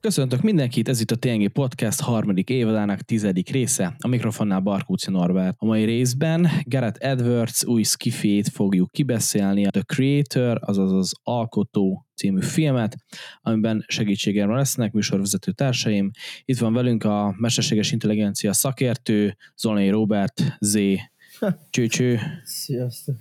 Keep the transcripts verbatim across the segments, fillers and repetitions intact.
Köszöntök mindenkit, ez itt a té en gé Podcast harmadik évadának tizedik része, a mikrofonnál Barkóczi Norbert. A mai részben Gareth Edwards új skifét fogjuk kibeszélni, a The Creator, azaz az Alkotó című filmet, amiben segítségemre lesznek műsorvezető társaim. Itt van velünk a mesterséges intelligencia szakértő, Zolnai Róbert, Z. Cső-cső. Sziasztok.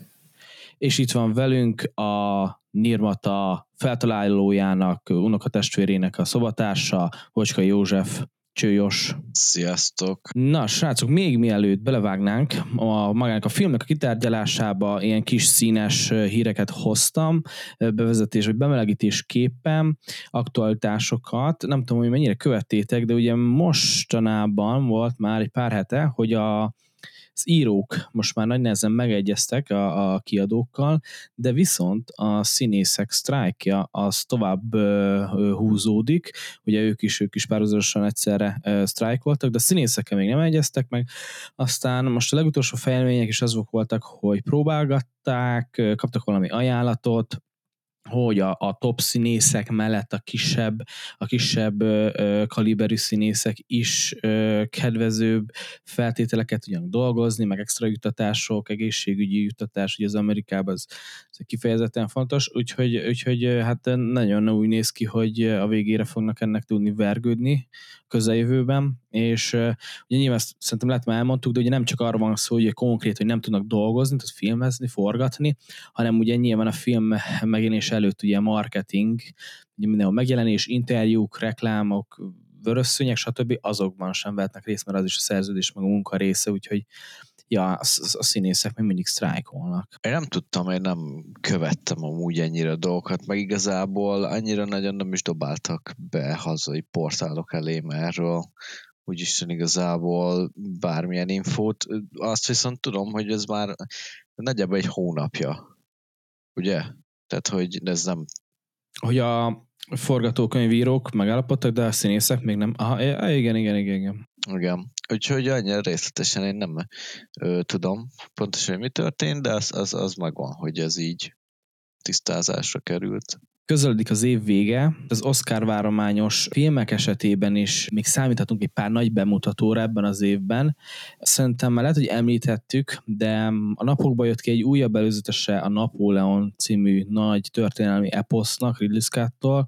És itt van velünk a Nirmata feltalálójának, unokatestvérének a szobatársa, Hocska József. Csőjos. Sziasztok! Na, srácok, még mielőtt belevágnánk a magának a filmnek a kitárgyalásába, ilyen kis színes híreket hoztam, bevezetés vagy bemelegítésképpen, aktualitásokat. Nem tudom, hogy mennyire követtétek, de ugye mostanában volt már egy pár hete, hogy a az írók most már nagy nehezen megegyeztek a, a kiadókkal, de viszont a színészek sztrájkja az tovább ö, ö, húzódik, ugye ők is, ők is párhuzamosan egyszerre ö, sztrájkoltak, de a színészekkel még nem egyeztek meg, aztán most a legutolsó fejlemények is azok voltak, hogy próbálgatták, kaptak valami ajánlatot, hogy a, a top színészek mellett a kisebb, a kisebb ö, kaliberű színészek is ö, kedvezőbb feltételeket tudjanak dolgozni, meg extra juttatások, egészségügyi juttatás, ugye az Amerikában ez, ez kifejezetten fontos, úgyhogy, úgyhogy hát nagyon úgy néz ki, hogy a végére fognak ennek tudni vergődni közeljövőben, és uh, ugye nyilván ezt szerintem lehet már elmondtuk, de ugye nem csak arra van szó, hogy konkrét, hogy nem tudnak dolgozni, tehát filmezni, forgatni, hanem ugye nyilván a film megjelenés előtt ugye marketing, ugye mindenhol megjelenés, interjúk, reklámok, vörösszőnyek, stb. Azokban sem vehetnek részt, mert az is a szerződés meg a munka része, úgyhogy ja, a, a színészek még mindig sztrájkolnak. Én nem tudtam, én nem követtem amúgy ennyire a dolgokat, meg igazából annyira nagyon nem is dobáltak be hazai portálok elém erről, úgyis igazából bármilyen infót. Azt viszont tudom, hogy ez már nagyjából egy hónapja, ugye? Tehát, hogy ez nem... Hogy a forgatókönyvírók megállapodtak, de a színészek még nem. Aha, igen, igen, igen, igen. Igen. Úgyhogy annyira részletesen én nem ö, tudom pontosan, mi történt, de az, az, az megvan, hogy ez így tisztázásra került. Közeledik az év vége, az Oscar várományos filmek esetében is még számíthatunk egy pár nagy bemutatóra ebben az évben. Szerintem már lehet, hogy említettük, de a napokban jött ki egy újabb előzetese a Napóleon című nagy történelmi eposznak Ridley Scott-tól,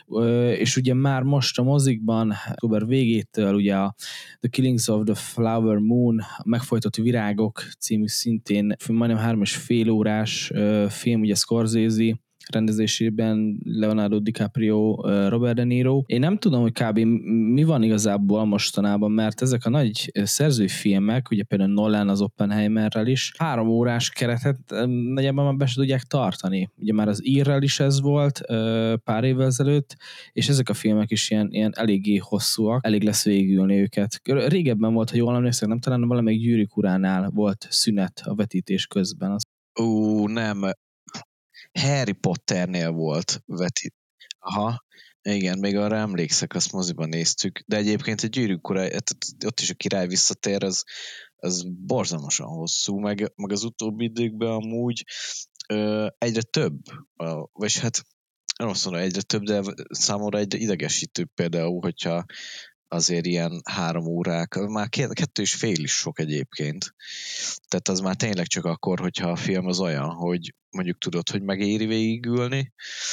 és ugye már most a mozikban október végétől ugye a The Killings of the Flower Moon, a Megfojtott virágok című szintén majdnem három és fél órás film, ugye Scorsese rendezésében Leonardo DiCaprio, Robert De Niro. Én nem tudom, hogy kb. Mi van igazából mostanában, mert ezek a nagy szerzői filmek, ugye például Nolan az Oppenheimerrel is, három órás keretet nagyjából már be se tudják tartani. Ugye már az Írrel is ez volt pár évvel ezelőtt, és ezek a filmek is ilyen, ilyen eléggé hosszúak, elég lesz végülni őket. Régebben volt, ha jól emlékszem, nem talán valamelyik Gyűrűk uránál volt szünet a vetítés közben. Ú, nem... Harry Potternél volt vetít. Aha, igen, még arra emlékszek, azt moziban néztük, de egyébként a Gyűrűk ura, ott is a király visszatér, az, az borzalmasan hosszú, meg, meg az utóbbi időkben amúgy ö, egyre több, vagy hát nem azt mondom, egyre több, de számomra egyre idegesítőbb például, hogyha azért ilyen három órák, már kettő és fél is sok egyébként. Tehát az már tényleg csak akkor, hogyha a film az olyan, hogy mondjuk tudod, hogy megéri végigülni,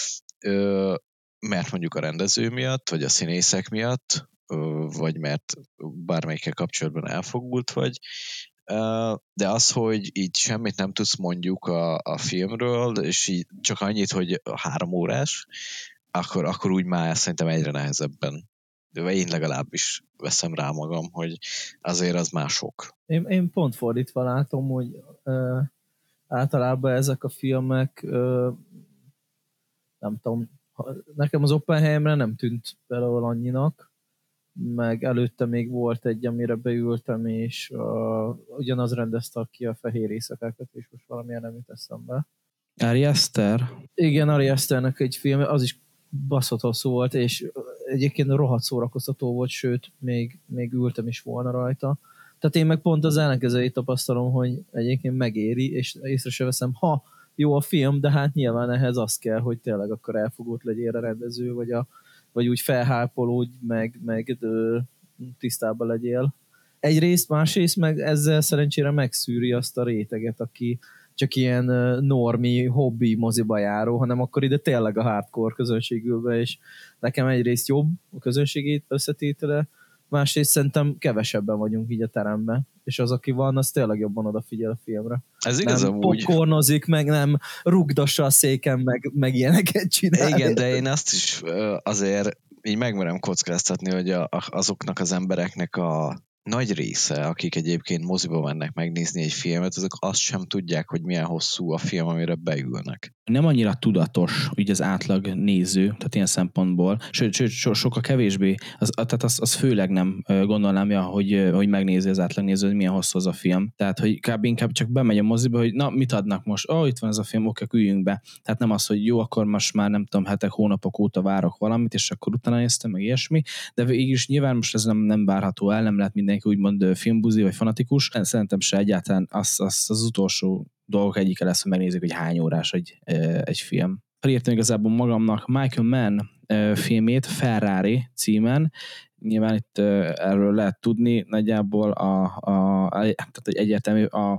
mert mondjuk a rendező miatt, vagy a színészek miatt, vagy mert bármelyikkel kapcsolatban elfogult vagy, de az, hogy így semmit nem tudsz mondjuk a, a filmről, és így csak annyit, hogy három órás, akkor, akkor úgy már szerintem egyre nehezebben. De én legalábbis veszem rá magam, hogy azért az már sok. Én, én pont fordítva látom, hogy ö, általában ezek a filmek, ö, nem tudom, nekem az Oppenheimer nem tűnt belőle annyinak, meg előtte még volt egy, amire beültem, és uh, ugyanaz rendezte ki a Fehér éjszakákat, és most valamilyen nem jut eszembe. Ari Aster? Igen, Ari Asternek egy film, az is baszott hosszú volt, és egyébként rohadt szórakoztató volt, sőt, még, még ültem is volna rajta. Tehát én meg pont az ellenkezőjét tapasztalom, hogy egyébként megéri, és észre se veszem, ha jó a film, de hát nyilván ehhez az kell, hogy tényleg akkor elfogott legyél a rendező, vagy a vagy úgy felhápolódj, meg, meg ö, tisztában legyél. Egyrészt, másrészt meg ezzel szerencsére megszűri azt a réteget, aki csak ilyen normi, hobbi moziba járó, hanem akkor ide tényleg a hardcore közönség ül be, és nekem egyrészt jobb a közönségét összetétele, másrészt szerintem kevesebben vagyunk így a teremben, és az, aki van, az tényleg jobban odafigyel a filmre. Ez igaz, nem amúgy. popcornozik, meg nem rugdassa a széken, meg, meg ilyeneket csinál. Igen, de én azt is azért így megmerem kockáztatni, hogy a, azoknak az embereknek a nagy része, akik egyébként moziba mennek megnézni egy filmet, azok azt sem tudják, hogy milyen hosszú a film, amire beülnek. Nem annyira tudatos úgy az átlag néző, tehát ilyen szempontból, sőt, sőt so, sokkal kevésbé, az, tehát az, az főleg nem gondolnám, ja, hogy, hogy megnézi az átlag néző, hogy milyen hosszú az a film. Tehát, hogy kb. Inkább csak bemegy a moziba, hogy na, mit adnak most? Ó, oh, itt van ez a film, oké, üljünk be. Tehát nem az, hogy jó, akkor most már nem tudom, hetek, hónapok óta várok valamit, és akkor utána néztem, meg ilyesmi, de végig is nyilván most ez nem, nem várható el, nem lehet mindenki úgymond filmbuzi vagy fanatikus. Szerintem se egyáltalán az, az, az utolsó dolgok egyike lesz, hogy megnézzük, hogy hány órás egy, egy film. Felírtam igazából magamnak Michael Mann filmét, Ferrari címen. Nyilván itt erről lehet tudni, nagyjából a, a, tehát egy egyértelmű a,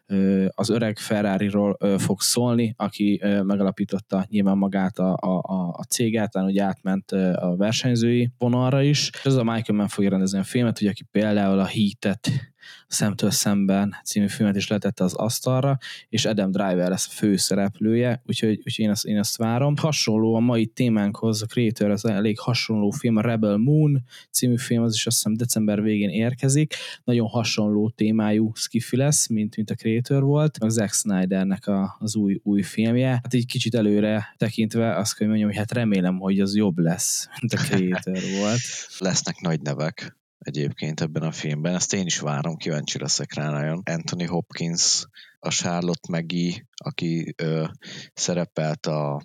az öreg Ferrariról fog szólni, aki megalapította nyilván magát a, a, a céget, ugye átment a versenyzői vonalra is. Ez a Michael Mann fogja rendezni a filmet, ugye, aki például a Heat-et Szemtől szemben című filmet is letette az asztalra, és Adam Driver lesz a főszereplője, úgyhogy, úgyhogy én, azt, én azt várom. Hasonló a mai témánkhoz, a Creator, az elég hasonló film, a Rebel Moon című film, az is azt hiszem december végén érkezik. Nagyon hasonló témájú skifi lesz, mint, mint a Creator volt. A Zack Snydernek a, az új, új filmje. Hát így kicsit előre tekintve azt kell mondjam, hogy hát remélem, hogy az jobb lesz, mint a Creator volt. Lesznek nagy nevek egyébként ebben a filmben. Ezt én is várom, kíváncsi leszek rá nagyon. Anthony Hopkins, a Charlotte Maggie, aki ö, szerepelt a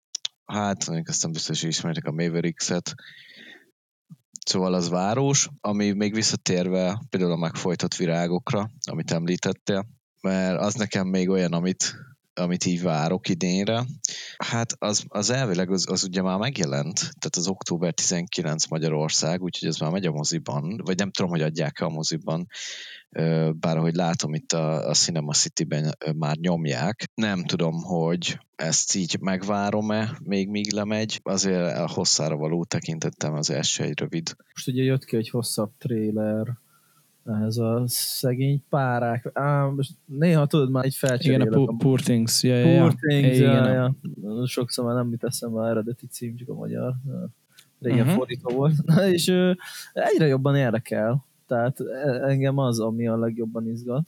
hát, aztán biztos is ismertek a Mavericks-et. Szóval az város, ami még visszatérve például a megfojtott virágokra, amit említettél, mert az nekem még olyan, amit amit így várok idénre. Hát az, az elvileg az, az ugye már megjelent, tehát az október tizenkilencedike Magyarország, úgyhogy ez már megy a moziban, vagy nem tudom, hogy adják-e a moziban, bár ahogy látom itt a, a Cinema City-ben már nyomják. Nem tudom, hogy ezt így megvárom-e, még míg lemegy. Azért a hosszára való tekintettem, az első egy rövid. Most ugye jött ki egy hosszabb trailer ehhez a szegény párák. Á, most néha tudod már így felcserélek. Igen, a Poor, poor Things. Ja, ja, Poor ja. Things, ja, igen, ja. Sokszor már nem mit eszem a eredeti cím, csak a magyar. Régen uh-huh. fordítva volt. Na, és ö, egyre jobban érdekel. Tehát engem az, ami a legjobban izgat.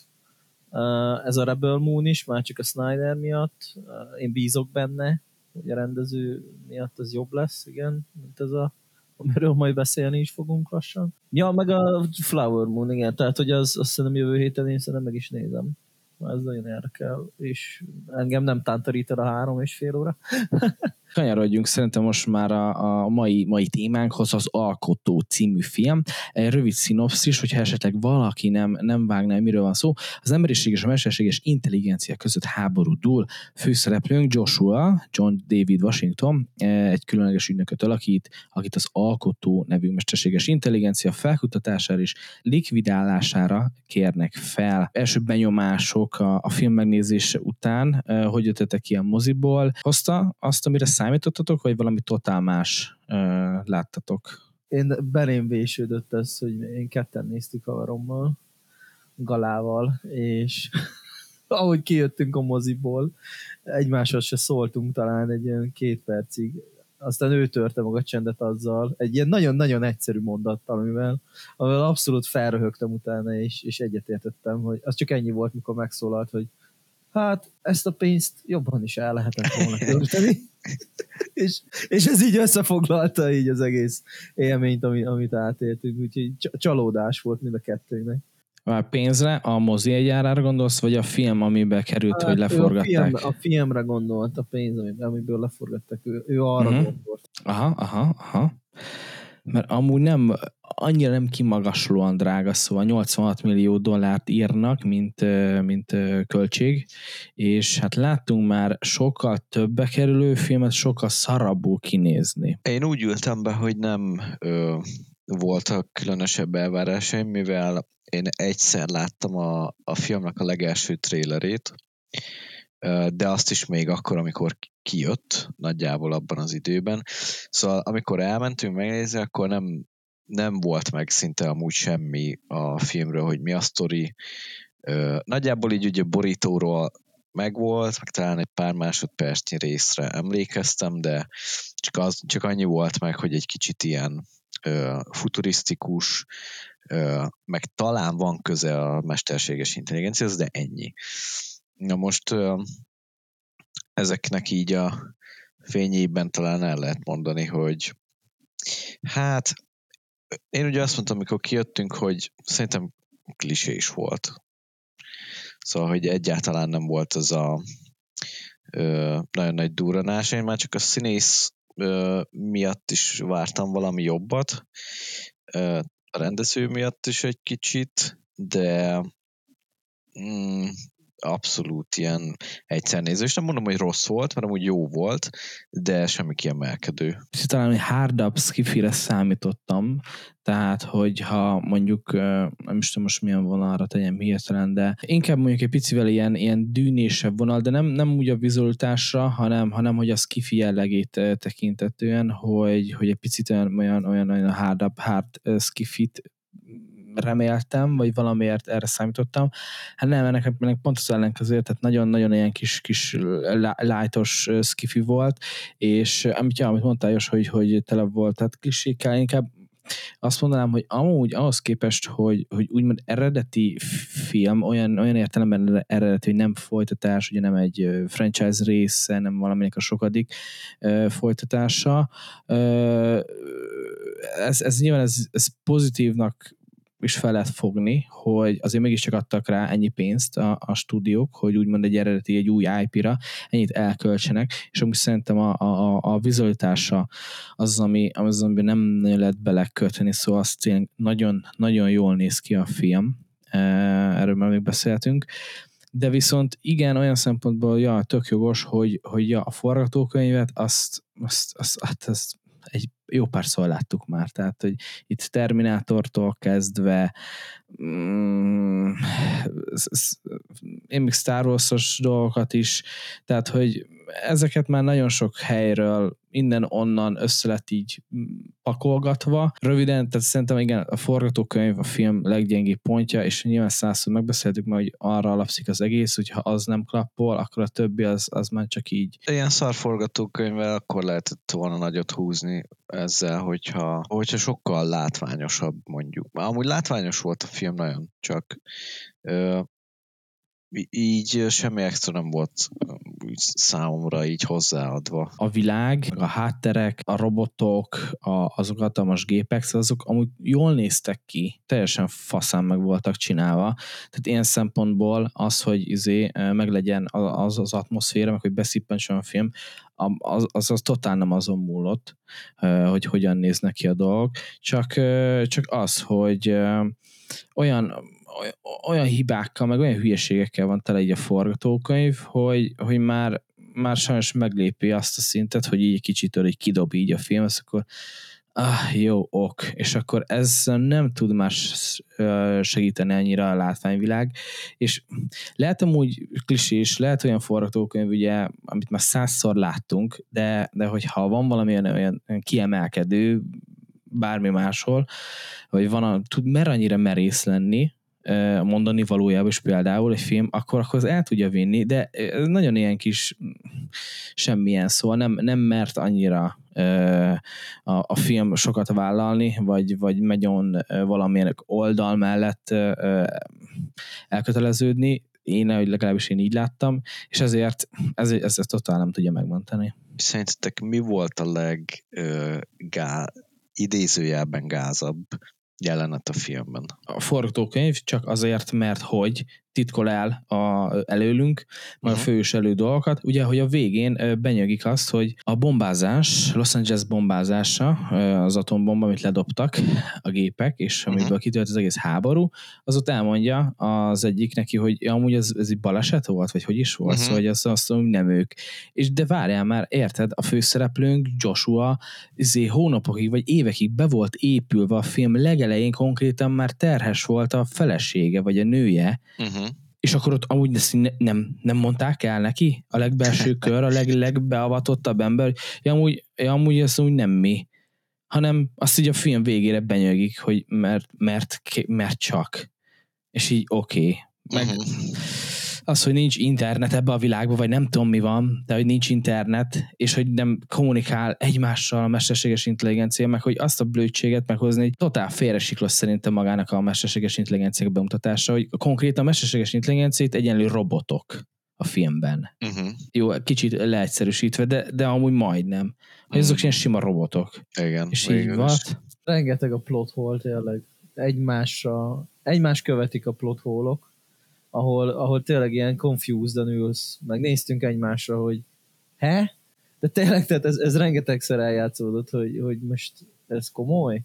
Uh, ez a Rebel Moon is, már csak a Snyder miatt. Uh, én bízok benne, hogy a rendező miatt az jobb lesz, igen, mint ez a amiről majd beszélni is fogunk lassan. Ja, meg a Flower Moon, igen, tehát hogy az, azt szerintem jövő héten én szerintem meg is nézem. Ez nagyon érdekel, és engem nem tántorít el a három és fél óra. Kanyarodjunk szerintem most már a, a mai, mai témánkhoz, az Alkotó című film. Egy rövid szinopszis, hogyha esetleg valaki nem, nem vágná, miről van szó. Az emberiség és a mesterséges intelligencia között háború dúl. Főszereplőnk Joshua, John David Washington, egy különleges ügynököt alakít, akit az Alkotó nevű mesterséges intelligencia felkutatására és likvidálására kérnek fel. Első benyomások a, a film megnézése után, hogy jöttetek ki a moziból, hozta azt, amire számítottatok, vagy valami totál más uh, láttatok? Én belém vésődött ez, hogy én ketten néztük haverommal, Galával, és ahogy kijöttünk a moziból, egymáshoz se szóltunk talán egy ilyen két percig. Aztán ő törte maga csendet azzal, egy ilyen nagyon-nagyon egyszerű mondattal, amivel, amivel abszolút felröhögtem utána, és, és egyetértettem, hogy az csak ennyi volt, mikor megszólalt, hogy hát ezt a pénzt jobban is el lehetett volna költeni. és, és ez így összefoglalta így az egész élményt, amit, amit átéltünk, úgyhogy csalódás volt mind a kettőnek. A pénzre, a mozi egyárára gondolsz, vagy a film, amiben került, hát, hogy leforgatták? A, film, a filmre gondolt, a pénz, amiből leforgatták, ő, ő arra uh-huh. gondolt. Aha, aha, aha. Mert amúgy nem, annyira nem kimagaslóan drága, szóval nyolcvanhat millió dollárt írnak, mint, mint költség, és hát láttunk már sokkal többe kerülő filmet, sokkal szarabbul kinézni. Én úgy ültem be, hogy nem ö, voltak különösebb elvárásaim, mivel én egyszer láttam a, a filmnek a legelső trélerét, de azt is még akkor, amikor kijött, nagyjából abban az időben. Szóval amikor elmentünk megnézni, akkor nem, nem volt meg szinte amúgy semmi a filmről, hogy mi a sztori. Nagyjából így ugye borítóról megvolt, meg talán egy pár másodpercnyi részre emlékeztem, de csak, az, csak annyi volt meg, hogy egy kicsit ilyen ö, futurisztikus, ö, meg talán van köze a mesterséges intelligenciához, de ennyi. Na most ö, ezeknek így a fényében talán el lehet mondani, hogy hát én ugye azt mondtam, amikor kijöttünk, hogy szerintem klisé is volt. Szóval, hogy egyáltalán nem volt az a ö, nagyon nagy durranás. Én már csak a színész ö, miatt is vártam valami jobbat. Ö, a rendező miatt is egy kicsit, de mm, abszolút ilyen egyszernéző. És nem mondom, hogy rossz volt, mert amúgy jó volt, de semmi kiemelkedő. Talán, hogy hard-up skifire számítottam, tehát, hogyha mondjuk, nem is tudom most milyen vonalra tegyem hirtelen, de inkább mondjuk egy picivel ilyen, ilyen dűnésebb vonal, de nem, nem úgy a vizualitásra, hanem, hanem hogy a skifi jellegét tekintetően, hogy, hogy egy picit olyan, olyan, olyan, olyan hard-up, hard skifit reméltem, vagy valamiért erre számítottam. Hát nem, ennek, ennek pont az ellenkező, tehát nagyon-nagyon ilyen kis, kis lightos skifi volt, és amit, ja, amit mondtál, Jos, hogy, hogy tele volt, tehát klisékkel, inkább azt mondanám, hogy amúgy ahhoz képest, hogy, hogy úgymond eredeti film, olyan, olyan értelemben eredeti, hogy nem folytatás, ugye nem egy franchise része, nem valaminek a sokadik uh, folytatása. Uh, ez, ez nyilván ez, ez pozitívnak is fel lehet fogni, hogy azért mégiscsak adtak rá ennyi pénzt a, a stúdiók, hogy úgymond egy eredeti, egy új í pé-ra ennyit elköltsenek, és amúgy szerintem a, a, a vizualitása az, ami, az, amiben nem nagyon lehet belekötni, szóval az tényleg nagyon, nagyon jól néz ki a film, erről már még beszéltünk, de viszont igen, olyan szempontból, ja, tök jogos, hogy, hogy ja, a forgatókönyvet azt, azt, azt, azt, azt egy jó párszor láttuk már, tehát, hogy itt Terminátortól kezdve mm, én még Star Wars-os dolgokat is, tehát, hogy ezeket már nagyon sok helyről innen-onnan össze lett így pakolgatva. Röviden, tehát szerintem igen, a forgatókönyv a film leggyengébb pontja, és nyilván százszor megbeszéltük már, hogy arra alapszik az egész, hogyha az nem klappol, akkor a többi az, az már csak így. Ilyen szar forgatókönyvvel akkor lehetett volna nagyot húzni ezzel, hogyha, hogyha sokkal látványosabb mondjuk. Amúgy látványos volt a film nagyon, csak ö, így semmi extra nem volt számomra így hozzáadva. A világ, a hátterek, a robotok, a, azok hatalmas gépek, azok amúgy jól néztek ki, teljesen faszán meg voltak csinálva. Tehát ilyen szempontból az, hogy izé, meglegyen az az atmoszféra, meg hogy beszippentsön a film, az, az, az totál nem azon múlott, hogy hogyan néznek ki a dolgok, csak, csak az, hogy olyan olyan hibákkal, meg olyan hülyeségekkel van tele így a forgatókönyv, hogy, hogy már, már sajnos meglépi azt a szintet, hogy így kicsit így kidob így a film, és akkor ah, jó, ok. És akkor ez nem tud más segíteni annyira a látványvilág, és lehet amúgy klisés, lehet olyan forgatókönyv, ugye, amit már százszor láttunk, de, de hogyha van valami olyan kiemelkedő, bármi máshol, vagy van a, tud mer annyira merész lenni, mondani valójában is például egy film, akkor, akkor az el tudja vinni, de nagyon ilyen kis semmilyen, szóval nem, nem mert annyira a, a film sokat vállalni, vagy, vagy megyon valamilyen oldal mellett elköteleződni, én, legalábbis én így láttam, és ezért ez, ez, ez totál nem tudja megmondani. Szerintetek mi volt a leg ö, gá, idézőjelben gázabb jelenet a filmben? A forgatókönyv csak azért, mert hogy titkol el a, előlünk, majd uh-huh. a fős elő dolgokat, ugye, hogy a végén benyögik azt, hogy a bombázás, Los Angeles bombázása, az atombomba, amit ledobtak a gépek, és amiből uh-huh. kitört az egész háború, az ott elmondja az egyik neki, hogy amúgy ez, ez egy baleset volt, vagy hogy is volt, uh-huh. szóval hogy azt, azt mondom, nem ők. És de várjál már, érted, a főszereplőnk, Joshua, izé hónapokig, vagy évekig be volt épülve a film legelején, konkrétan már terhes volt a felesége, vagy a nője, uh-huh. és akkor ott amúgy ezt ne, nem, nem mondták el neki? A legbelső kör, a leg, legbeavatottabb ember, ja, amúgy, ja, amúgy ezt úgy nem mi, hanem azt így a film végére benyögik, hogy mert, mert, mert csak. És így oké. Okay. Meg uh-huh. az, hogy nincs internet ebbe a világban, vagy nem tudom mi van, de hogy nincs internet, és hogy nem kommunikál egymással a mesterséges intelligencia, meg hogy azt a blödséget meghozni, hogy totál félresiklós szerintem magának a mesterséges intelligencia bemutatása, hogy konkrétan a mesterséges intelligenciát egyenlő robotok a filmben. Uh-huh. Jó, kicsit leegyszerűsítve, de, de amúgy majdnem. Hogy uh-huh. azok ilyen sima robotok. Igen. És így van. Rengeteg a plot hole tényleg. Egymásra, egymás követik a plot hole-ok, ahol, ahol tényleg ilyen confused-en ülsz, meg néztünk egymásra, hogy he? De tényleg, tehát ez, ez rengetegszer eljátszódott, hogy, hogy most ez komoly.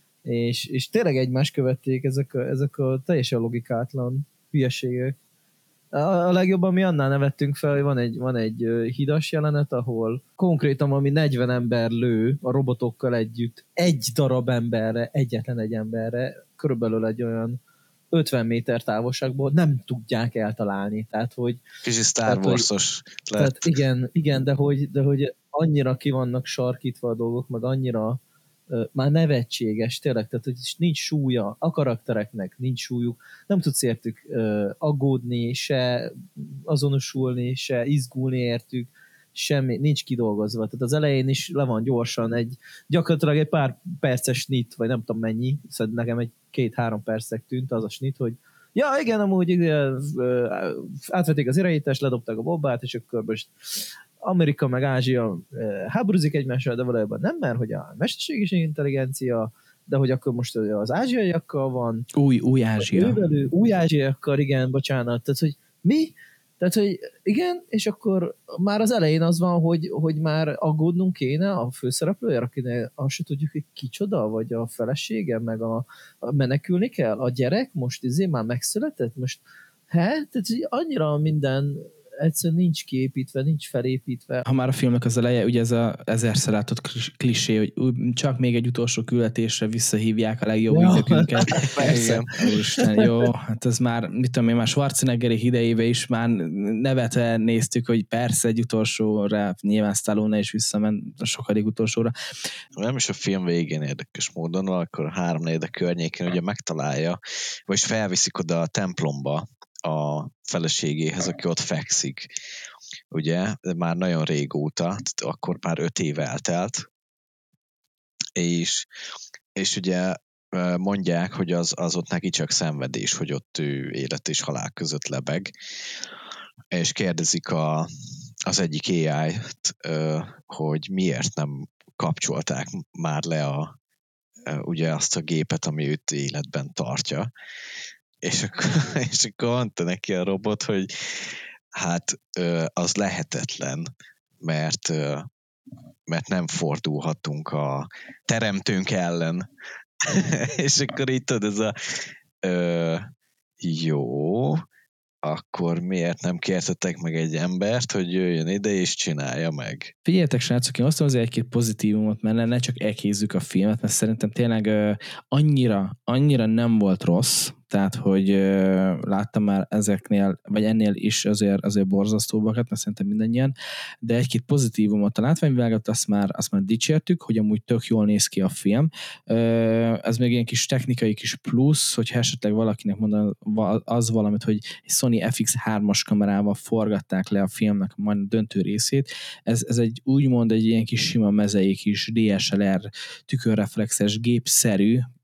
És, és tényleg egymást követték ezek a, ezek a teljesen logikátlan hülyeségek. A, a legjobban mi annál nevettünk fel, hogy van egy, van egy hidas jelenet, ahol konkrétan ami negyven ember lő a robotokkal együtt egy darab emberre, egyetlen egy emberre, körülbelül egy olyan ötven méter távolságból nem tudják eltalálni. Tehát, hogy... Kicsi Star Wars-os lett. Tehát igen, igen de, hogy, de hogy annyira ki vannak sarkítva a dolgok, meg annyira uh, már nevetséges, tényleg, tehát hogy nincs súlya, a karaktereknek nincs súlyuk, nem tudsz értük uh, aggódni, se azonosulni, se izgulni értük, semmi, nincs kidolgozva. Tehát az elején is le van gyorsan egy, gyakorlatilag egy pár perces snit, vagy nem tudom mennyi, szóval nekem egy két-három percek tűnt az a snit, hogy ja, igen, amúgy átvették az irányítást, ledobták a bombát, és akkor most Amerika meg Ázsia háborúzik egymással, de valójában nem, mert hogy a mesterséges intelligencia, de hogy akkor most az ázsiaiakkal van. Új, új Ázsia. Ővelő, új ázsiaiakkal, igen, bocsánat. Tehát, hogy mi? Tehát, hogy igen, és akkor már az elején az van, hogy, hogy már aggódnunk kéne a főszereplője, akinek azt se tudjuk, hogy kicsoda, vagy a felesége, meg a, a menekülni kell. A gyerek most izé már megszületett, most he? Tehát annyira minden egyszerűen nincs kiépítve, nincs felépítve. Ha már a filmnek az eleje, ugye ez a ezerszer látott klisé, hogy csak még egy utolsó küldetésre visszahívják a legjobb ja, ügyekünket. Persze. Úristen, jó, hát ez már, mit tudom én, már Schwarzeneggerik idejébe is már nevetve néztük, hogy persze egy utolsóra, nyilván Stallone is visszament a sokadik utolsóra. Nem is a film végén érdekes módon, akkor három négyed környékén ugye megtalálja, vagyis felviszik oda a templomba a feleségéhez, aki ott fekszik. Ugye, már nagyon régóta, akkor már öt év eltelt, és, és ugye mondják, hogy az, az ott neki csak szenvedés, hogy ott ő élet és halál között lebeg, és kérdezik a, az egyik á í-t, hogy miért nem kapcsolták már le a, ugye azt a gépet, ami őt életben tartja. És akkor, és akkor mondta neki a robot, hogy hát az lehetetlen, mert, mert nem fordulhatunk a teremtőnk ellen. És akkor így tudod, ez a ö, jó, akkor miért nem kértetek meg egy embert, hogy jöjjön ide és csinálja meg? Figyeljetek, srácok, én azt mondom, egy-két pozitívumot, mert ne csak elkézzük a filmet, mert szerintem tényleg uh, annyira, annyira nem volt rossz, tehát, hogy uh, láttam már ezeknél, vagy ennél is azért, azért borzasztóbbakat, mert szerintem mindannyian, de egy-két pozitívumot a látványvilágot, azt már, azt már dicsértük, hogy amúgy tök jól néz ki a film. Uh, ez még ilyen kis technikai kis plusz, hogyha esetleg valakinek mondan az valamit, hogy egy Sony ef iksz hármas kamerával forgatták le a filmnek majd a döntő részét. Ez, ez egy úgymond egy ilyen kis sima mezei kis dé es el er tükörreflexes gépszerű,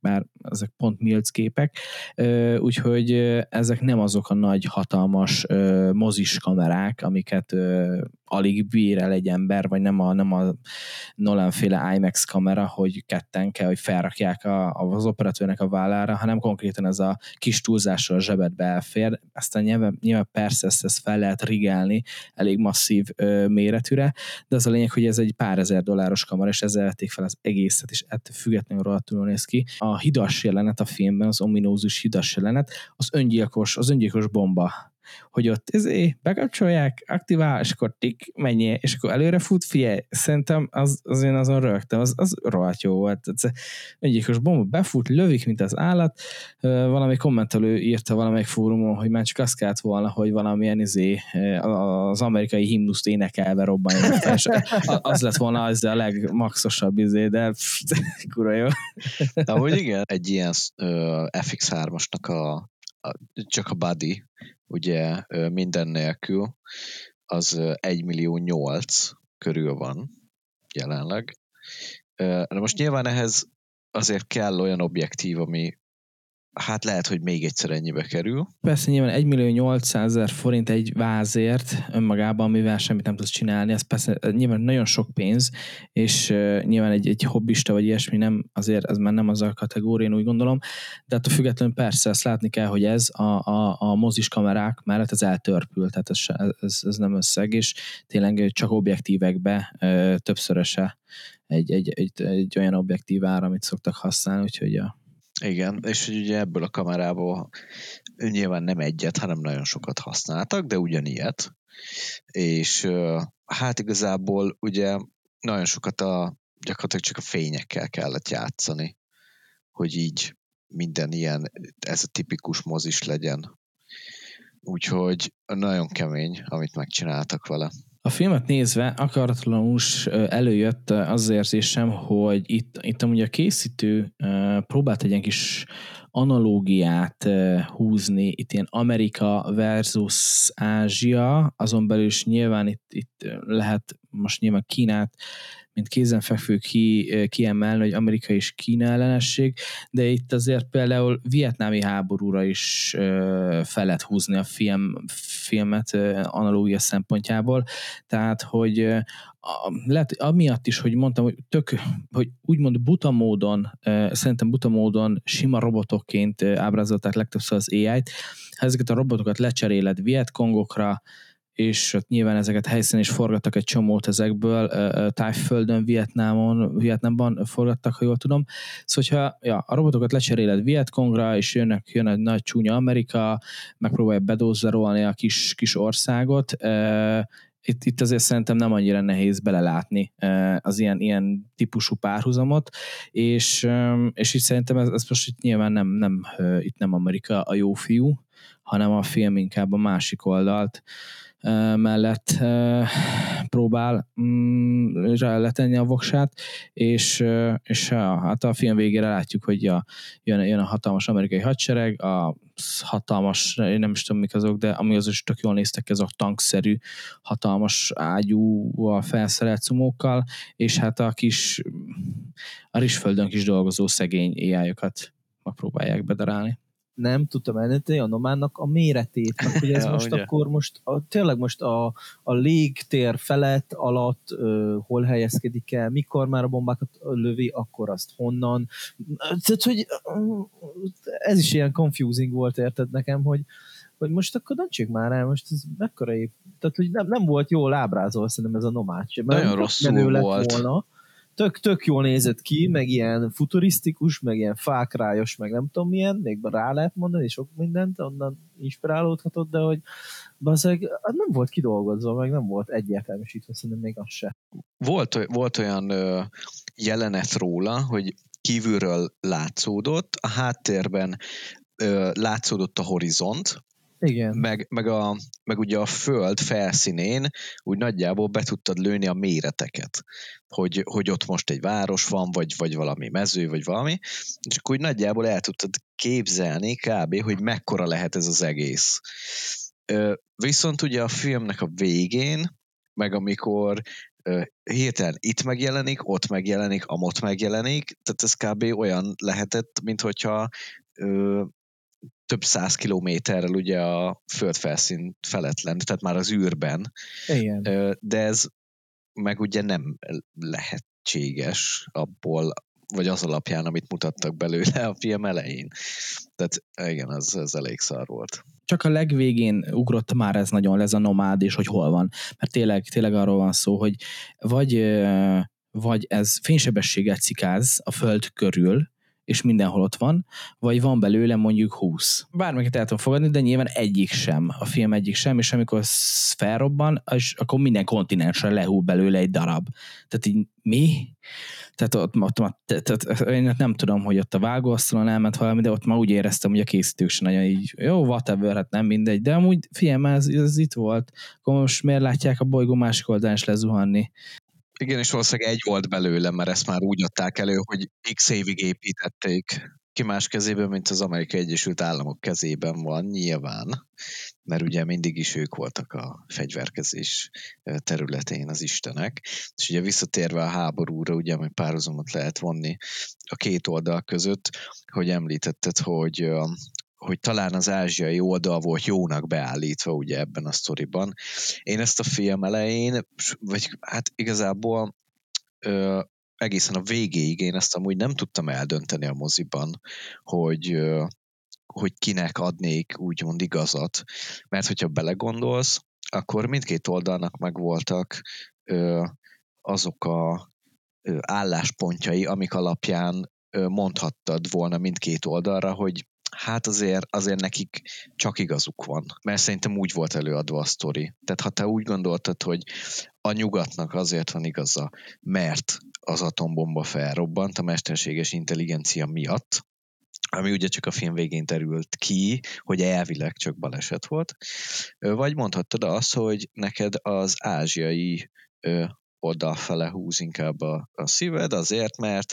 bár ezek pont milc képek, úgyhogy ezek nem azok a nagy, hatalmas mozis kamerák, amiket alig bír el egy ember, vagy nem a, nem a Nolan-féle IMAX kamera, hogy ketten kell, hogy felrakják a, az operatőrnek a vállára, hanem konkrétan ez a kis túlzással a zsebedbe elfér. Aztán nyilván, nyilván persze ezt, ezt fel lehet rigálni elég masszív ö, méretűre, de az a lényeg, hogy ez egy pár ezer dolláros kamera, és ezzel vették fel az egészet, és ettől függetlenül rohadtul néz ki. A hidas jelenet a filmben, az ominózus hidas jelenet, az öngyilkos, az öngyilkos bomba, hogy ott ezé, bekapcsolják, aktivál, és akkor tik, menjél, és akkor előre fut, figyelj, szerintem az, az én azon rögtem, az, az rohadt jó volt. Öngyilkos bomba befut, lövik, mint az állat. Valami kommentelő írta valamelyik fórumon, hogy már csak azt kellett volna, hogy valamilyen izé, az amerikai himnuszt énekelve robbanjanak fel, és az lett volna az a legmaxosabb izé, de pff, kurva jó. De amúgy igen, egy ilyen uh, ef iksz hármasnak a csak a body, ugye minden nélkül, az egy millió nyolc körül van jelenleg. De most nyilván ehhez azért kell olyan objektív, ami hát lehet, hogy még egyszer ennyibe kerül. Persze nyilván egy millió nyolcszázezer forint egy vázért önmagában, amivel semmit nem tudsz csinálni, ez persze nyilván nagyon sok pénz, és uh, nyilván egy, egy hobbista vagy ilyesmi nem, azért ez már nem az a kategória, én úgy gondolom, de attól függetlenül persze ezt látni kell, hogy ez a, a, a mozis kamerák mellett ez eltörpül, tehát ez, ez, ez nem összeg, és tényleg csak objektívekbe uh, többszöröse egy, egy, egy, egy olyan objektív ára, amit szoktak használni, úgyhogy a igen, és hogy ugye ebből a kamerából nyilván nem egyet, hanem nagyon sokat használtak, de ugyanilyet. És hát igazából ugye nagyon sokat a, gyakorlatilag csak a fényekkel kellett játszani, hogy így minden ilyen, ez a tipikus mozis legyen. Úgyhogy nagyon kemény, amit megcsináltak vele. A filmet nézve akaratlanul előjött az érzésem, hogy itt, itt amúgy a készítő próbált egy ilyen kis analógiát húzni, itt ilyen Amerika versus Ázsia, azon belül is nyilván itt, itt lehet most nyilván Kínát, mint kézenfekvő ki, kiemelni, hogy Amerika és Kína ellenesség, de itt azért például vietnámi háborúra is fel lehet húzni a film, filmet analógia szempontjából, tehát, hogy a, lehet amiatt is, hogy mondtam, hogy tök, hogy úgymond buta módon, szerintem buta módon sima robotokként ábrázolták legtöbbször az á í-t, ha ezeket a robotokat lecseréled Vietkongokra, és ott nyilván ezeket helyszínen is forgattak egy csomót ezekből, Tájföldön, Vietnámon, Vietnámban forgattak, ha jól tudom. Szóval, hogyha ja, a robotokat lecseréled Vietkongra, és jönnek, jön egy nagy csúnya Amerika, megpróbálja bedózerolni a kis, kis országot, itt, itt azért szerintem nem annyira nehéz belelátni az ilyen, ilyen típusú párhuzamot, és, és így szerintem ez, ez most itt nyilván nem, nem, itt nem Amerika a jó fiú, hanem a film inkább a másik oldalt mellett uh, próbál um, rá letenni a voksát, és, uh, és uh, hát a film végére látjuk, hogy ja, jön, jön a hatalmas amerikai hadsereg, a hatalmas, én nem is tudom mik azok, de ami az is tök jól néztek, azok tankszerű, hatalmas ágyúval felszerelt cumókkal, és hát a kis a rizsföldön kis dolgozó szegény á í-okat megpróbálják bedarálni. Nem tudtam elnézni a Nomádnak a méretét, mert hogy ez ja, most ugye? akkor most a, tényleg most a, a légtér felett, alatt uh, hol helyezkedik el, mikor már a bombákat lövi, akkor azt honnan. Tehát, hogy uh, ez is ilyen confusing volt, érted nekem, hogy, hogy most akkor döntsék már el, most ez mekkora épp. Tehát, hogy nem, nem volt jól ábrázol szerintem ez a Nomád. Nagyon rosszul volt. Volna. Tök, tök jól nézett ki, meg ilyen futurisztikus, meg ilyen fákrályos, meg nem tudom milyen, még rá lehet mondani, sok mindent, onnan inspirálódhatott, de hogy bazzeg, nem volt kidolgozva, meg nem volt egyértelműsítve, szerintem még az se. Volt, volt olyan ö, jelenet róla, hogy kívülről látszódott, a háttérben ö, látszódott a horizont, igen. Meg, meg, a, meg ugye a föld felszínén úgy nagyjából be tudtad lőni a méreteket, hogy, hogy ott most egy város van, vagy, vagy valami mező, vagy valami, és akkor úgy nagyjából el tudtad képzelni kb., hogy mekkora lehet ez az egész. Viszont ugye a filmnek a végén, meg amikor hirtelen itt megjelenik, ott megjelenik, amott megjelenik, tehát ez kb. Olyan lehetett, mint hogyha ö, több száz kilométerrel ugye a földfelszín felett lenne, tehát már az űrben. Igen. Ö, de ez meg ugye nem lehetséges abból, vagy az alapján, amit mutattak belőle a film elején. Tehát igen, ez, ez elég szar volt. Csak a legvégén ugrott már ez nagyon, ez a nomád, és hogy hol van. Mert tényleg, tényleg arról van szó, hogy vagy, vagy ez fénysebességgel cikáz a föld körül, és mindenhol ott van, vagy van belőle mondjuk húsz. Bármelyiket el tudom fogadni, de nyilván egyik sem, a film egyik sem, és amikor felrobban, és akkor minden kontinensre lehúl belőle egy darab. Tehát így mi? Tehát ott, ott, ott tehát én nem tudom, hogy ott a vágóasztalon elment valami, de ott már úgy éreztem, hogy a készítők sem nagyon így, jó, whatever, hát nem mindegy, de amúgy figyelj, ez, ez itt volt. Akkor most miért látják a bolygó másik oldalán is lezuhanni? Igen, és valószínűleg egy volt belőle, mert ezt már úgy adták elő, hogy x évig építették. Ki más kezében, mint az Amerikai Egyesült Államok kezében van, nyilván, mert ugye mindig is ők voltak a fegyverkezés területén az istenek. És ugye visszatérve a háborúra, ugye, ami párhuzamot lehet vonni a két oldal között, hogy említetted, hogy hogy talán az ázsiai oldal volt jónak beállítva ugye ebben a sztoriban. Én ezt a film elején, vagy hát igazából ö, egészen a végéig én ezt amúgy nem tudtam eldönteni a moziban, hogy, ö, hogy kinek adnék úgymond igazat. Mert hogyha belegondolsz, akkor mindkét oldalnak megvoltak ö, azok a ö, álláspontjai, amik alapján ö, mondhattad volna mindkét oldalra, hogy hát azért, azért nekik csak igazuk van. Mert szerintem úgy volt előadva a sztori. Tehát ha te úgy gondoltad, hogy a nyugatnak azért van igaza, mert az atombomba felrobbant a mesterséges intelligencia miatt, ami ugye csak a film végén terült ki, hogy elvileg csak baleset volt, vagy mondhattad azt, hogy neked az ázsiai oldalfele húz inkább a, a szíved, azért, mert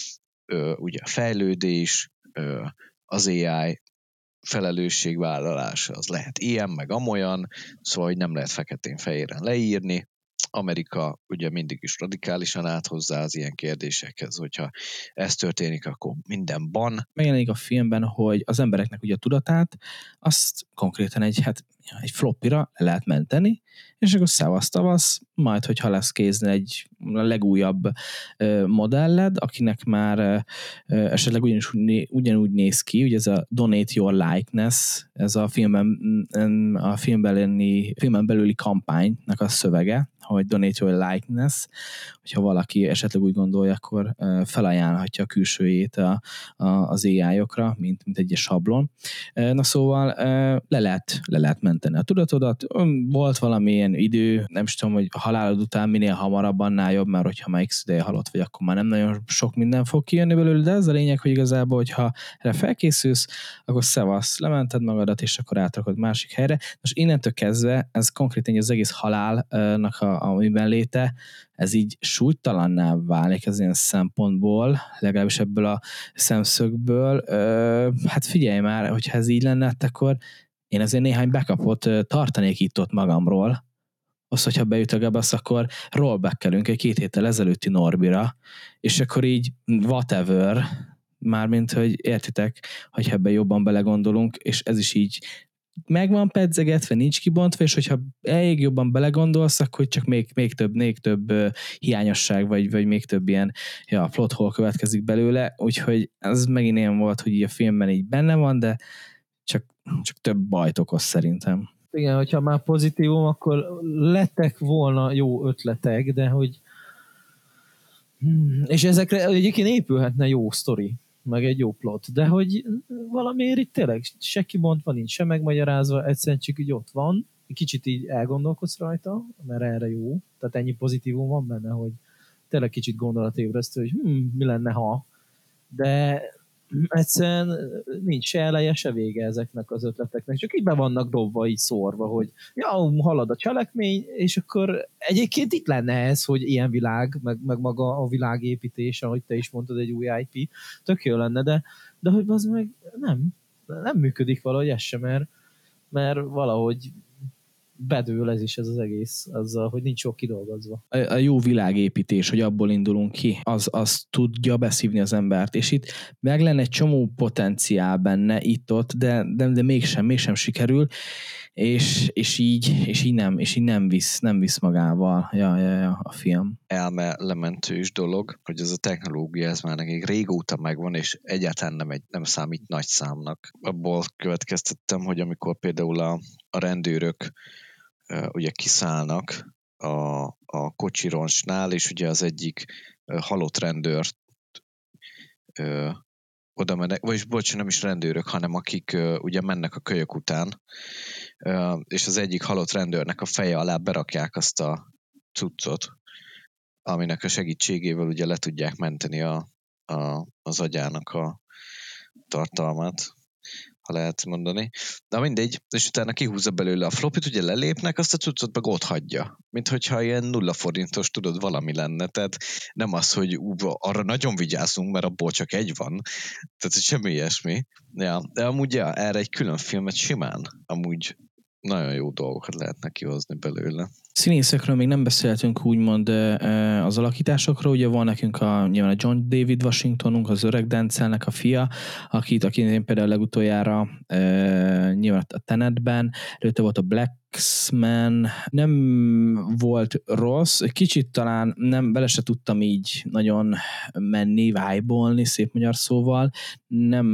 ö, ugye a fejlődés, ö, az á i felelősségvállalása az lehet ilyen, meg amolyan, szóval hogy nem lehet feketén-fehéren leírni. Amerika ugye mindig is radikálisan állt hozzá az ilyen kérdésekhez, hogyha ez történik, akkor minden ban. Megjelenik a filmben, hogy az embereknek ugye a tudatát, azt konkrétan egy, hát, egy floppira le lehet menteni, és akkor szevasz tavasz, majd, hogyha lesz kézni egy legújabb ö, modelled, akinek már ö, esetleg ugyanúgy, ugyanúgy néz ki, ugye ez a Donate Your Likeness, ez a filmben, a filmben, filmben belüli kampánynak a szövege, hogy Donate Your Likeness, hogyha valaki esetleg úgy gondolja, akkor felajánlhatja a külsőjét a, a, az á i-okra, mint, mint egy sablon. Na szóval le lehet, le lehet menteni a tudatodat. Volt valamilyen idő, nem is tudom, hogy a halálod után minél hamarabb, annál jobb, mert hogyha már x ideje halott vagy, akkor már nem nagyon sok minden fog kijönni belőle, de ez a lényeg, hogy igazából, hogyha erre felkészülsz, akkor szevasz, lemented magadat, és akkor átrakod másik helyre. Most innentől kezdve, ez konkrétan az egész halálnak a amiben léte, ez így súlytalanná válik az ilyen szempontból, legalábbis ebből a szemszögből. Ö, hát figyelj már, hogyha ez így lenne, akkor én azért néhány backupot tartanék itt ott magamról. Azt, hogyha beütök ebbe, azt akkor rollbackelünk egy két héttel ezelőtti Norbira, és akkor így whatever, mármint, hogy értitek, hogy ebben jobban belegondolunk, és ez is így meg van pedzegetve, nincs kibontva, és hogyha elég jobban belegondolsz, akkor csak még, még több, még több uh, hiányosság, vagy, vagy még több ilyen ja, plot hole következik belőle, úgyhogy ez megint ilyen volt, hogy így a filmben így benne van, de csak, csak több bajt okoz szerintem. Igen, hogyha már pozitívum, akkor lettek volna jó ötletek, de hogy és ezekre egyébként épülhetne jó sztori, meg egy jó plot, de hogy valamiért itt tényleg se kibontva, nincs se megmagyarázva, egyszerűen csak így ott van, kicsit így elgondolkodsz rajta, mert erre jó, tehát ennyi pozitívum van benne, hogy tényleg kicsit gondolatébresztő, hogy hm, mi lenne, ha, de egyszerűen nincs se eleje, se vége ezeknek az ötleteknek, csak így be vannak dobva, így szórva, hogy ja, halad a cselekmény, és akkor egyébként itt lenne ez, hogy ilyen világ, meg, meg maga a világépítés, ahogy te is mondtad, egy új i pé, tök jó lenne, de, de hogy az meg nem, nem működik valahogy ez sem, mert, mert valahogy bedől ez is ez az egész, azzal, hogy nincs sok kidolgozva. A, a jó világépítés, hogy abból indulunk ki, az, az tudja beszívni az embert, és itt meg lenne egy csomó potenciál benne itt-ott, de, de, de mégsem, mégsem sikerül, és, és, így, és így nem, és így nem visz, nem visz magával ja, ja, ja, a film. Elmelementős dolog, hogy ez a technológia, ez már nekik régóta megvan, és egyáltalán nem, egy, nem számít nagy számnak. Abból következtettem, hogy amikor például a, a rendőrök uh, ugye kiszállnak a, a kocsironcsnál, és ugye az egyik uh, halott rendőrt uh, oda mennek, vagyis bocs, nem is rendőrök, hanem akik uh, ugye mennek a kölyök után, uh, és az egyik halott rendőrnek a feje alá berakják azt a cuccot, aminek a segítségével ugye le tudják menteni a, a, az agyának a tartalmát, ha lehet mondani. De mindegy, és utána kihúzza belőle a flopit, ugye lelépnek, azt a cuccot meg ott hagyja. Mint hogyha ilyen nulla forintos, tudod, valami lenne. Tehát nem az, hogy ú, arra nagyon vigyázzunk, mert abból csak egy van. Tehát semmi ilyesmi. Ja, de amúgy ja, erre egy külön filmet simán. Amúgy nagyon jó dolgokat lehetne kihozni belőle. Színészekről még nem beszéltünk úgymond az alakításokról, ugye van nekünk a, nyilván a John David Washingtonunk, az öreg Denzelnek a fia, akit, akit én például legutoljára e, nyilván a Tenetben, előtte volt a Blacksman, nem volt rossz, kicsit talán nem, vele se tudtam így nagyon menni, vibe-olni, szép magyar szóval, nem,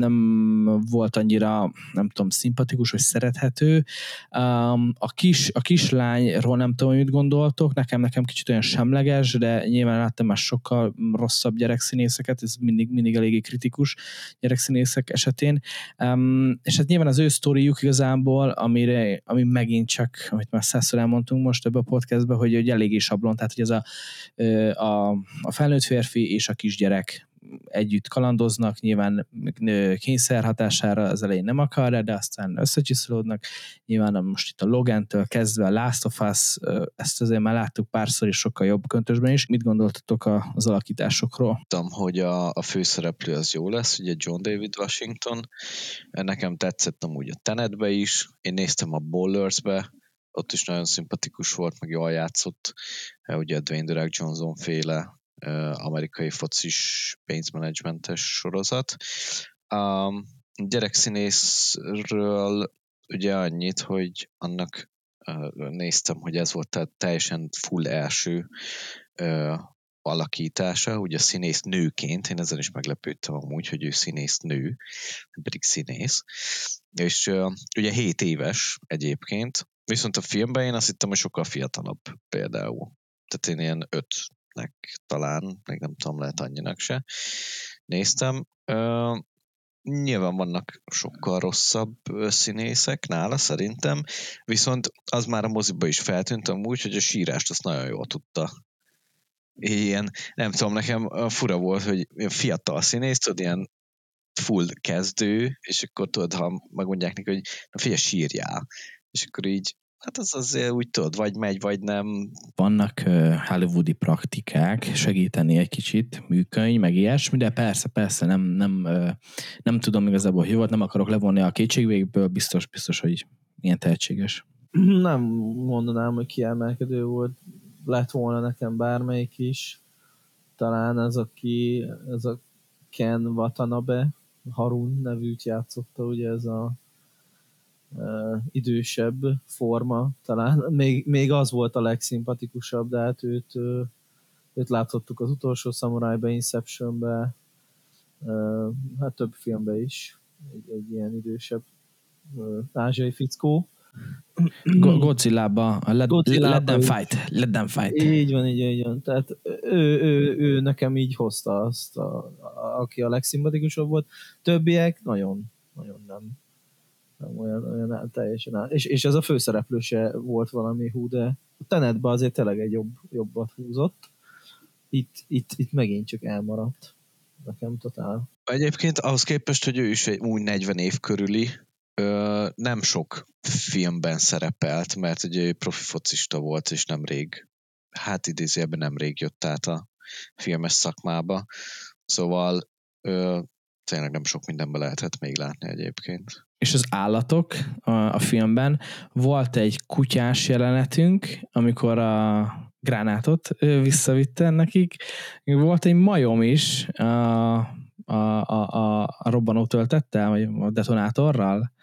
nem volt annyira, nem tudom, szimpatikus, vagy szerethető. Um, a, kis, a kislányról nem tudom, hogy mit gondoltok, nekem, nekem kicsit olyan semleges, de nyilván láttam már sokkal rosszabb gyerekszínészeket, ez mindig, mindig eléggé kritikus gyerekszínészek esetén. Um, és hát nyilván az ő sztoriuk igazából, amire, ami megint csak, amit már százszor elmondtunk most ebbe a podcastbe, hogy, hogy eléggé sablon, tehát hogy ez a, a, a felnőtt férfi és a kisgyerek együtt kalandoznak, nyilván kényszer hatására az elején nem akar, de aztán összecsiszolódnak. Nyilván most itt a Logan-től kezdve a Last of Us, ezt azért már láttuk párszor is sokkal jobb köntösben is. Mit gondoltatok az alakításokról? Tudom, hogy a, a főszereplő az jó lesz, ugye John David Washington. Nekem tetszett amúgy a Tenetbe is. Én néztem a Ballersbe, ott is nagyon szimpatikus volt, meg jól játszott. Ugye a Dwayne The Rock Johnson féle amerikai focis pénzmenedzsmentes sorozat. A gyerekszínészről ugye annyit, hogy annak néztem, hogy ez volt a teljesen full első alakítása, ugye színész nőként, én ezzel is meglepődtem amúgy, hogy ő színész nő, pedig színész, és ugye hét éves egyébként, viszont a filmben én azt hittem, hogy sokkal fiatalabb például. Tehát én ilyen öt talán, még nem tudom, lehet annyinak se. Néztem. Uh, nyilván vannak sokkal rosszabb színészek nála szerintem, viszont az már a moziba is feltűnt amúgy, hogy a sírást azt nagyon jól tudta. Ilyen, nem tudom, nekem fura volt, hogy fiatal színész, tudod, ilyen full kezdő, és akkor tudod, ha megmondják neki, hogy na figyelj, sírjál. És akkor így hát az azért úgy tudod, vagy megy, vagy nem. Vannak uh, hollywoodi praktikák, segíteni egy kicsit, műkönyv, meg ilyesmi, de persze, persze, nem, nem, uh, nem tudom igazából, hogy volt, nem akarok levonni a kétségvégből, biztos, biztos, hogy ilyen tehetséges. Nem mondanám, hogy kiemelkedő volt, lett volna nekem bármelyik is. Talán ez, aki, ez a Ken Watanabe, Harun nevűt játszotta, ugye ez a Uh, idősebb forma, talán még, még az volt a legszimpatikusabb, de hát őt, uh, őt láthattuk az utolsó Samurai-be, Inception-be, uh, hát több filmbe is, egy, egy ilyen idősebb uh, ázsiai fickó. Godzilla-ba, let, let them fight, let them fight. Így van, így van, így van. Tehát ő, ő, ő nekem így hozta azt, a, a, aki a legszimpatikusabb volt. Többiek nagyon, nagyon nem. Nem olyan, olyan teljesen áll. És, és ez a főszereplő se volt valami hú, de a Tenetben azért tényleg egy jobb, jobbat húzott. Itt, itt, itt megint csak elmaradt. Nekem totál. Egyébként ahhoz képest, hogy ő is egy úgy negyven év körüli, ö, nem sok filmben szerepelt, mert ugye ő profi focista volt, és nemrég, hát idézőjelben nemrég jött át a filmes szakmába. Szóval ö, tényleg nem sok mindenben lehetett még látni egyébként. és az állatok a, a filmben. Volt egy kutyás jelenetünk, amikor a gránátot visszavitte nekik. Volt egy majom is a, a, a, a, a robbanó töltettel, vagy a detonátorral.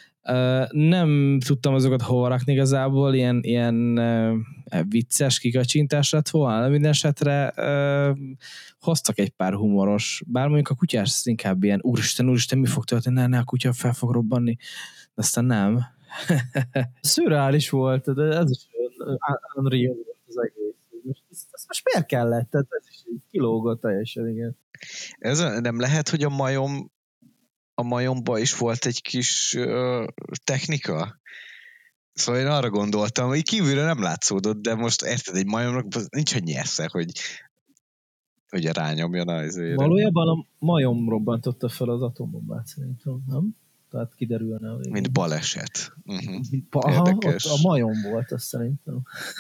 Nem tudtam azokat hova rakni igazából, ilyen, ilyen vicces kikacsintás lett volna, minden esetre hoztak egy pár humoros, bár mondjuk a kutyás inkább ilyen úristen, úristen, mi fog történni, ne, ne, a kutya fel fog robbanni, de aztán nem. Szürreális volt, de ez is unreal volt az egész. Most, ezt, ezt most miért kellett? Tehát ez is így kilógott teljesen, igen. Ez nem lehet, hogy a majom a majomban is volt egy kis uh, technika? Szóval én arra gondoltam, hogy kívülre nem látszódott, de most érted, egy majomnak nincs annyi esze, hogy hogy rányomjon azért. Valójában a majom robbantotta fel az atombombát szerintem, nem? Tehát kiderülne a végén. Mint baleset. Uh-huh. Aha, ott a majom volt, azt szerintem.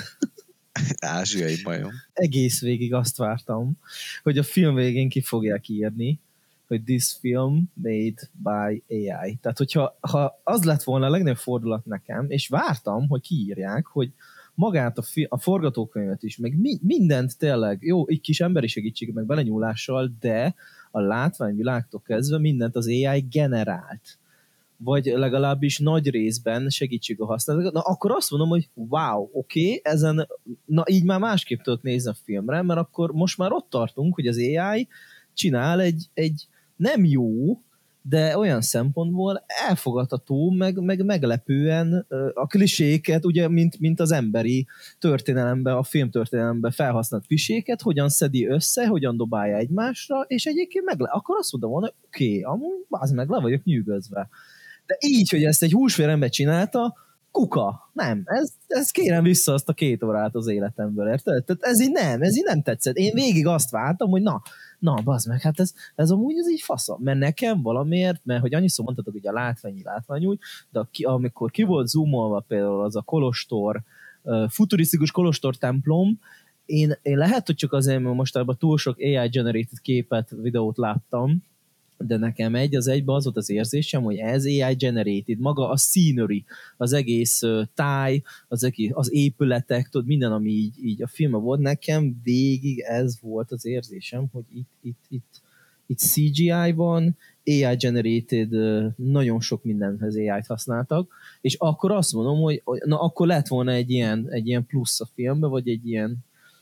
Ázsiai majom. Egész végig azt vártam, hogy a film végén ki fogják írni, hogy this film made by á i. Tehát, hogyha ha az lett volna a legnagyobb fordulat nekem, és vártam, hogy kiírják, hogy magát a, fi- a forgatókönyvet is, meg mi- mindent tényleg, jó, egy kis emberi segítség, meg belenyúlással, de a látványvilágtól kezdve mindent az á i generált. Vagy legalábbis nagy részben segítség a használat. Na, akkor azt mondom, hogy wow, oké, okay, ezen, na így már másképp tudok nézni a filmre, mert akkor most már ott tartunk, hogy az á i csinál egy, egy nem jó, de olyan szempontból elfogadható, meg, meg meglepően a kliséket, ugye, mint, mint az emberi történelemben, a filmtörténelemben felhasznált kliséket, hogyan szedi össze, hogyan dobálja egymásra, és egyébként meg, akkor azt mondom volna, hogy oké, okay, amúgy az meg le vagyok nyűgözve. De így, hogy ezt egy húsvérember csinálta, kuka. Nem, ez, ez kérem vissza azt a két órát az életemből, érted? Tehát ez így nem, ez így nem tetszett. Én végig azt vártam, hogy na, na, bazd meg, hát ez, ez amúgy ez így faszom. Mert nekem valamiért, mert hogy annyiszor mondtatok, hogy a látványi látványúgy, de ki, amikor ki volt zoomolva például az a kolostor, uh, futurisztikus kolostor templom, én, én lehet, hogy csak azért, mert most ebben túl sok á i-generated képet, videót láttam, de nekem egy az egyben az volt az érzésem, hogy ez á i-generated, maga a scenery, az egész uh, táj, az, egész, az épületek, tudod, minden, ami így, így a filmben volt, nekem végig ez volt az érzésem, hogy itt, itt, itt, itt cé gé í van, á i-generated, uh, nagyon sok mindenhez á i-t használtak, és akkor azt mondom, hogy na akkor lett volna egy ilyen, egy ilyen plusz a filmben, vagy egy ilyen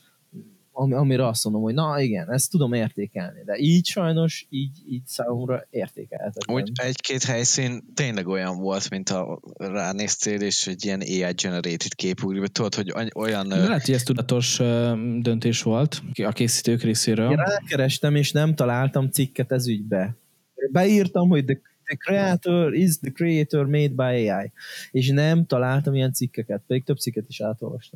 amire azt mondom, hogy na igen, ezt tudom értékelni, de így sajnos, így, így számomra értékelhetetlen. Úgy egy-két helyszín tényleg olyan volt, mint a ránéztél, és egy ilyen á i-generated kép ugrik, tudod, hogy olyan... De lehet, hogy ez tudatos döntés volt a készítők részéről. Én rákerestem, és nem találtam cikket ez ügybe. Beírtam, hogy the, the creator is the creator made by á i, és nem találtam ilyen cikkeket, pedig több cikket is átolvastam.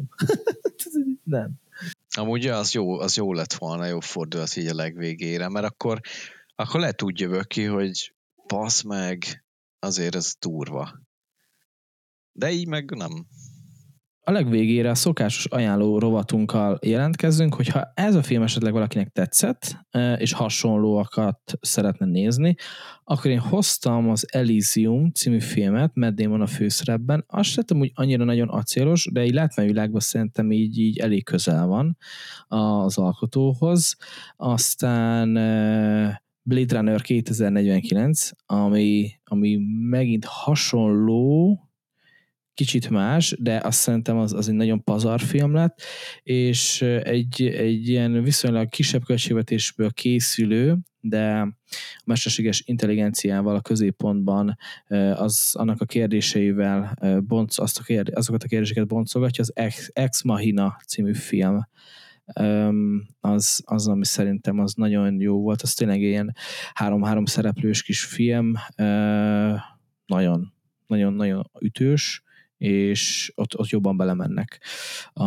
Nem. Amúgy az jó, az jó lett volna, jó fordulat így a legvégére, mert akkor, akkor lehet úgy jövök ki, hogy passz meg, azért ez durva. De így meg nem. A legvégére a szokásos ajánló rovatunkkal jelentkezzünk, hogyha ez a film esetleg valakinek tetszett, és hasonlóakat szeretne nézni, akkor én hoztam az Elysium című filmet, Matt Damon a főszerepben. Azt sem tudom, hogy annyira nagyon acélos, de így látványvilágban szerintem így, így elég közel van az alkotóhoz. Aztán Blade Runner kétezer-negyvenkilenc, ami, ami megint hasonló, kicsit más, de azt szerintem az, az egy nagyon pazar film lett, és egy, egy ilyen viszonylag kisebb költségvetésből készülő, de a mesterséges intelligenciával a középpontban az, annak a kérdéseivel bonc, azt a kérd, azokat a kérdéseket boncogatja, az Ex, Ex Machina című film. Az, az, ami szerintem az nagyon jó volt, az tényleg ilyen három-három szereplős kis film, nagyon, nagyon, nagyon ütős, és ott, ott jobban belemennek a,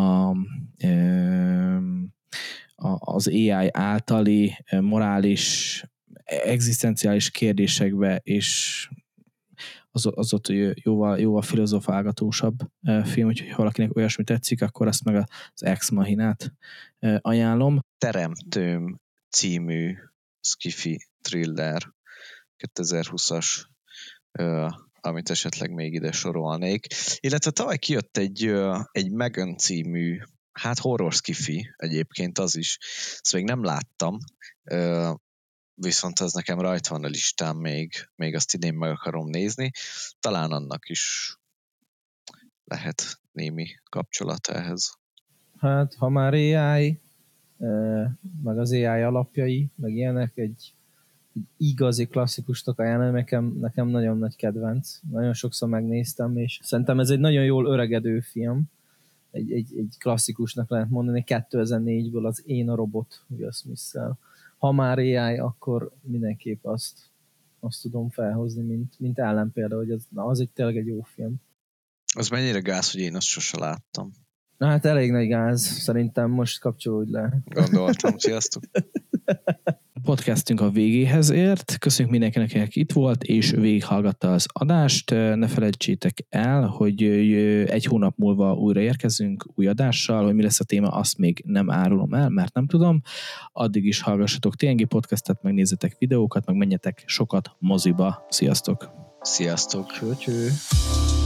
az á i általi morális, egzisztenciális kérdésekbe, és az, az ott jóval, jóval filozofálgatósabb film, úgyhogy ha valakinek olyasmi tetszik, akkor azt meg az Ex Machinát ajánlom. Teremtőm című skifi thriller, kétezer-húszas amit esetleg még ide sorolnék. Illetve tavaly kijött egy, egy Megan című, hát horror skifi egyébként az is. Ezt még nem láttam, viszont az nekem rajta van a listán még, még azt idén meg akarom nézni. Talán annak is lehet némi kapcsolata ehhez. Hát, ha már á i, meg az á i alapjai, meg ilyenek, egy, egy igazi klasszikust ajánlani, nekem, nekem nagyon nagy kedvenc. Nagyon sokszor megnéztem, és szerintem ez egy nagyon jól öregedő film. Egy, egy, egy klasszikusnak lehet mondani, kétezer-négyből az Én a robot, Will Smith-szel. Ha már á i, akkor mindenképp azt, azt tudom felhozni, mint, mint ellenpélda, hogy az, na, az egy tényleg egy jó film. Az mennyire gáz, hogy én azt sose láttam. Na hát elég nagy gáz, szerintem most kapcsolódj le. Gondoltam, sziasztok! A podcastünk a végéhez ért. Köszönjük mindenkinek, aki itt volt, és végighallgatta az adást. Ne felejtsétek el, hogy egy hónap múlva újra érkezünk új adással, hogy mi lesz a téma, azt még nem árulom el, mert nem tudom. Addig is hallgassatok té en gé podcastet, megnézzetek videókat, meg menjetek sokat moziba. Sziasztok! Sziasztok! Cső, cső.